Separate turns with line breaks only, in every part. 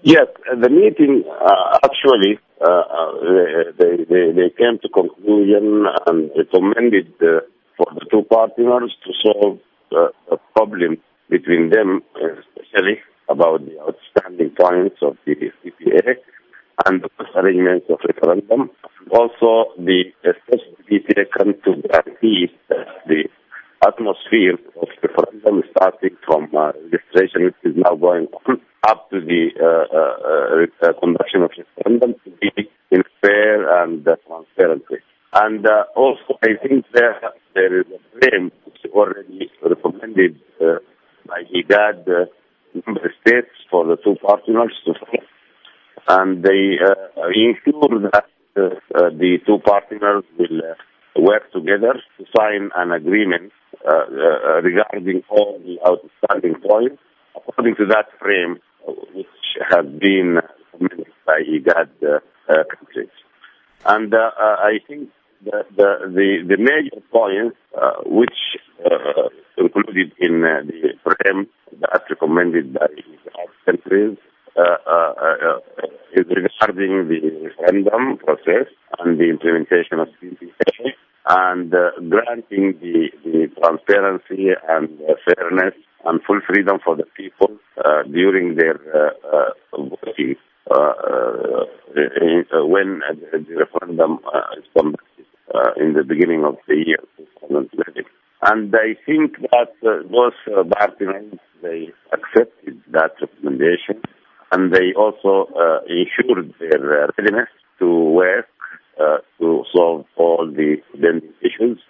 Yes, the meeting actually they came to conclusion and recommended for the two partners to solve a problem between them, especially about the outstanding points of the CPA and the arrangements of referendum. Also, the steps to be taken to guarantee the atmosphere of referendum starting from registration, which is now going on, up to the conduction of referendum to be in fair and transparent way. And also, I think there is a frame which is already recommended by IGAD member states for the two partners to follow. And they ensure that the two partners will work together to sign an agreement regarding all the outstanding points according to that frame which has been recommended by IGAD countries. And I think the major points which included in the frame that recommended by IGAD countries is regarding the referendum process and the implementation of CPA and granting the transparency and fairness and full freedom for the people during their voting when the referendum is conducted in the beginning of the year 2020. And I think that those partners, they accepted that recommendation, and they also ensured their readiness to work to solve all the issues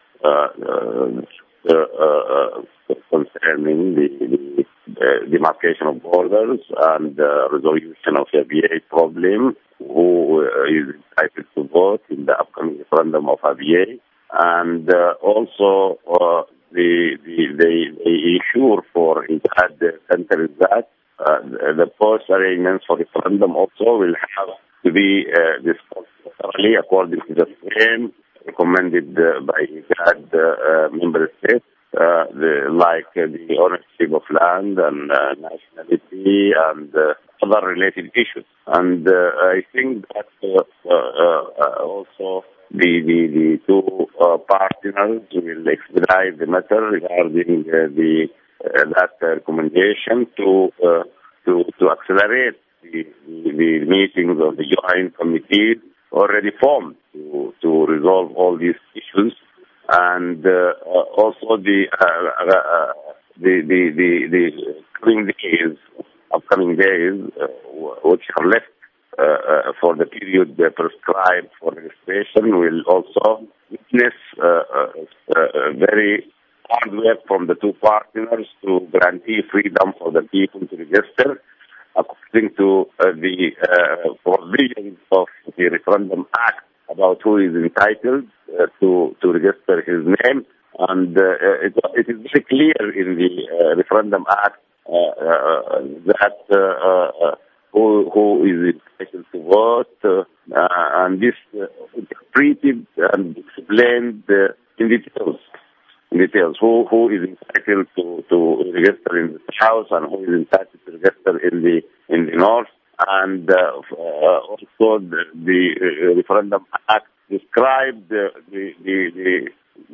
concerning the demarcation of borders and resolution of the ABA problem, who is entitled to vote in the upcoming referendum of ABA, and also they ensure for IGAD countries that the post arrangements for referendum also will have to be discussed thoroughly according to the frame recommended by IGAD member states, like the ownership of land and nationality and other related issues. And I think that also the two partners will expedite the matter regarding that recommendation to accelerate the meetings of the joint committee already formed to resolve all these issues, and also the upcoming days which are left for the period prescribed for registration will also witness very hard work from the two partners to guarantee freedom for the people to register according to the provisions of the Referendum Act about who is entitled to register his name. And it is very clear in the Referendum Act that who is entitled to vote, and this is treated and explained in details who is entitled to register in the south and who is entitled to register in the north, and also the Referendum Act described the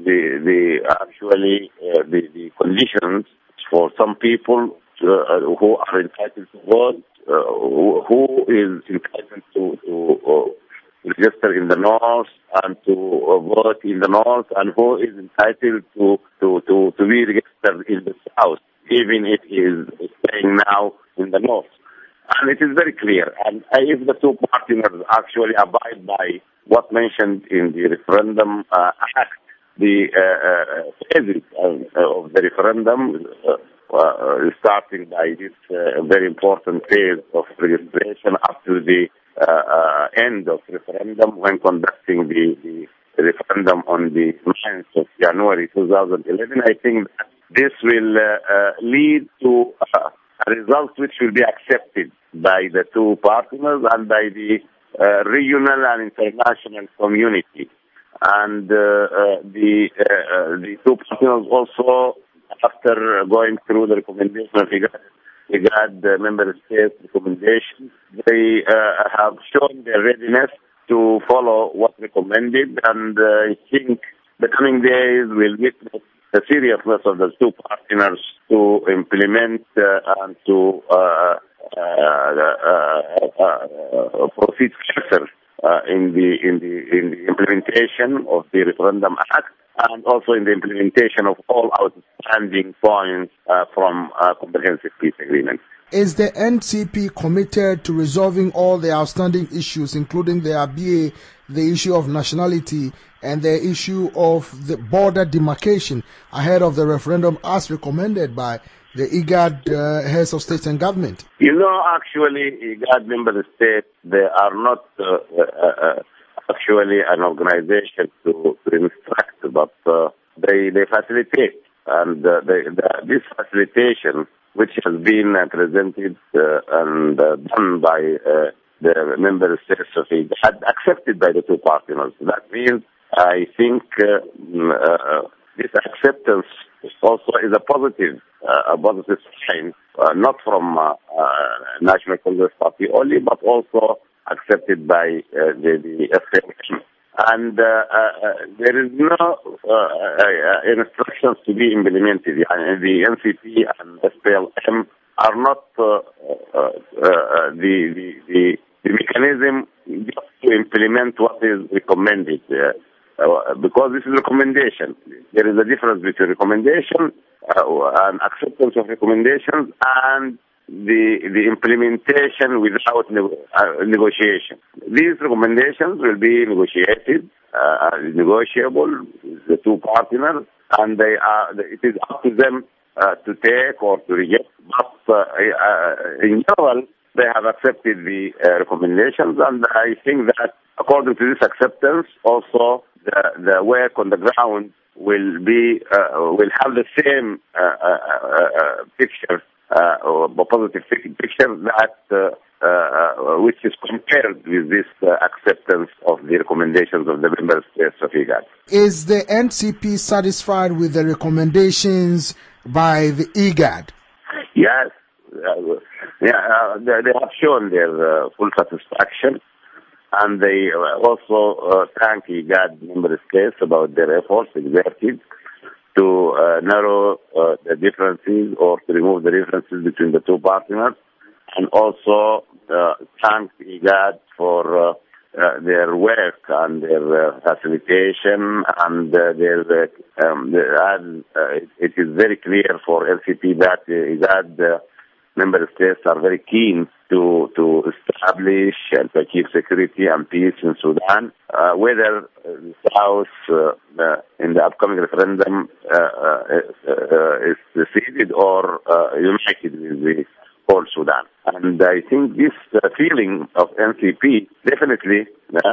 conditions for some people who are entitled to vote, who is entitled to register in the north and to vote in the north, and who is entitled to be registered in the south, even if he is staying now in the north. And it is very clear. And if the two partners actually abide by what mentioned in the Referendum Act, the phases of the referendum, starting by this very important phase of registration up to the end of referendum when conducting the referendum on the 9th of January 2011, I think that this will lead to a result which will be accepted by the two partners and by the regional and international community. And the two partners also, after going through the recommendation of IGAD member states' recommendations, they they have shown their readiness to follow what's recommended, and I think the coming days will witness the seriousness of the two partners to implement and to proceed further in the implementation of the Referendum Act, and also in the implementation of all outstanding points from Comprehensive Peace Agreement.
Is the NCP committed to resolving all the outstanding issues, including the ABA, the issue of nationality, and the issue of the border demarcation ahead of the referendum as recommended by the IGAD heads of state and government?
You know, actually, IGAD member states, they are not actually an organization to instruct, but they facilitate. And this facilitation, which has been presented and done by the member states of IGAD, accepted by the two partners. That means, I think, this acceptance also is a positive sign, not from National Congress Party only, but also accepted by the SPLM. And there is no instructions to be implemented. The NCP and SPLM are not the mechanism just to implement what is recommended. Because this is recommendation. There is a difference between recommendation and acceptance of recommendations and the implementation without negotiation. These recommendations will be negotiated, negotiable with the two partners, and it is up to them to take or to reject. But in general, they have accepted the recommendations, and I think that according to this acceptance, also the work on the ground will have the same picture, or positive picture that which is compared with this acceptance of the recommendations of the member states of IGAD.
Is the NCP satisfied with the recommendations by the IGAD?
Yes. They have shown their full satisfaction, and they also thank IGAD member states about their efforts exerted to narrow the differences or to remove the differences between the two partners, and also thank IGAD for their work and their facilitation, and it is very clear for LCP that IGAD member states are very keen to establish and to achieve security and peace in Sudan, whether the South in the upcoming referendum is seceded or united with the whole Sudan. And I think this feeling of NCP definitely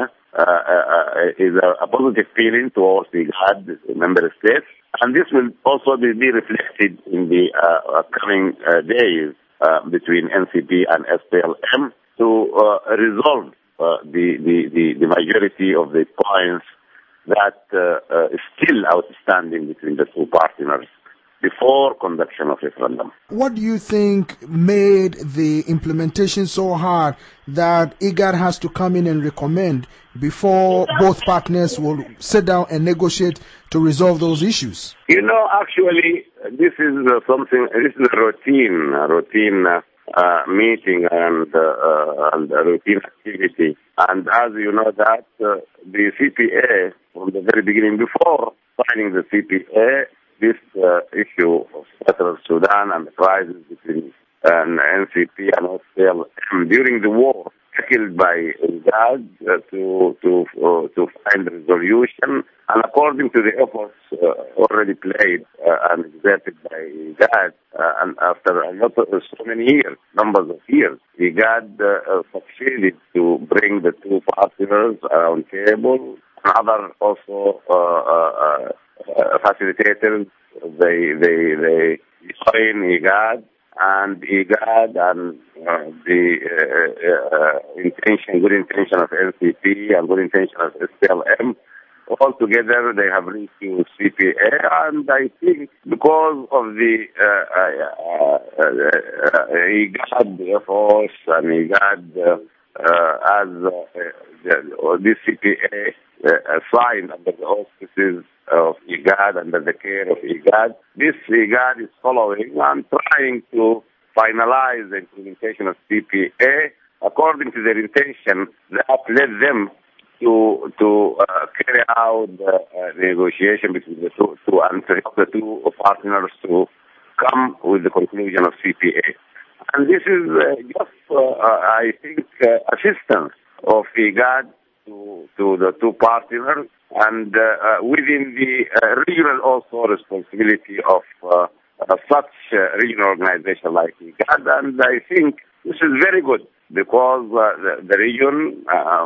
is a positive feeling towards the IGAD member states, and this will also be reflected in the coming days between NCP and SPLM to resolve the majority of the points that is still outstanding between the two partners before conduction of referendum.
What do you think made the implementation so hard that IGAD has to come in and recommend before both partners will sit down and negotiate to resolve those issues?
You know, actually, this is a routine meeting and a routine activity. And as you know that the CPA, from the very beginning, before signing the CPA, this issue of Central Sudan and the crisis between NCP and SPLM during the war, tackled by IGAD to find a resolution, and according to the efforts already played and exerted by IGAD, and after so many years, numbers of years, IGAD succeeded to bring the two partners around table. Other also facilitators, they join IGAD, and IGAD and the good intention of NCP and good intention of SPLM altogether they have reached to CPA, and I think because of the IGAD efforts and IGAD this CPA signed under the auspices of IGAD, under the care of IGAD. This IGAD is following and trying to finalize the implementation of CPA according to their intention that led them to carry out the negotiation between the two and to help the two partners to come with the conclusion of CPA. And this is just, I think, assistance of IGAD to the two partners, and within the regional also responsibility of such regional organization like IGAD. And I think this is very good because the region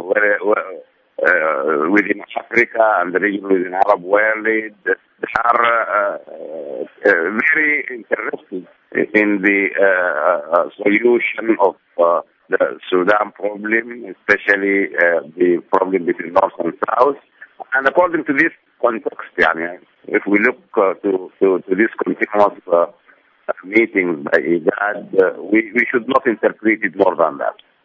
within Africa and the region within Arab world, they are very interested in the solution of the Sudan problem, especially the problem between North and South. And according to this context, if we look to this continuous meetings by IGAD, we should not interpret it more than that.